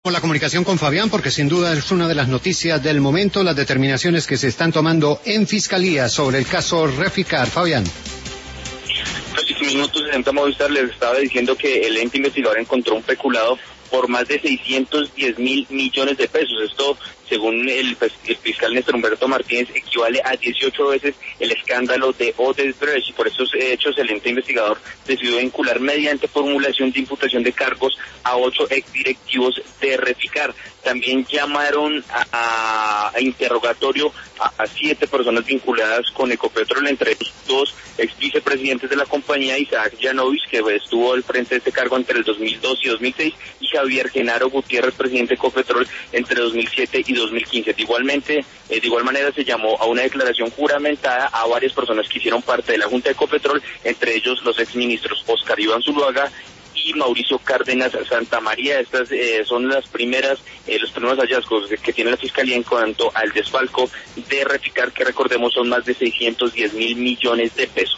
La comunicación con Fabián, porque sin duda es una de las noticias del momento, las determinaciones que se están tomando en Fiscalía sobre el caso Reficar. Fabián. Hace minutos en Movistar les estaba diciendo que el ente investigador encontró un peculado por más de 610.000 millones de pesos. Esto, según el fiscal Néstor Humberto Martínez, equivale a 18 veces el escándalo de Odebrecht, y por estos hechos el ente investigador decidió vincular mediante formulación de imputación de cargos a 8 exdirectivos de Reficar. También llamaron a interrogatorio a 7 personas vinculadas con Ecopetrol, entre ellos 2 exvicepresidentes de la compañía, Isaac Yanovich, que estuvo al frente de este cargo entre el 2002 y 2006, y Javier Genaro Gutiérrez, presidente de Ecopetrol, entre 2007 y 2015. De igual manera se llamó a una declaración juramentada a varias personas que hicieron parte de la Junta de Ecopetrol, entre ellos los exministros Oscar Iván Zuluaga y Mauricio Cárdenas Santamaría. Estas son los primeros hallazgos que tiene la Fiscalía en cuanto al desfalco de Reficar, que recordemos son más de 610.000 millones de pesos.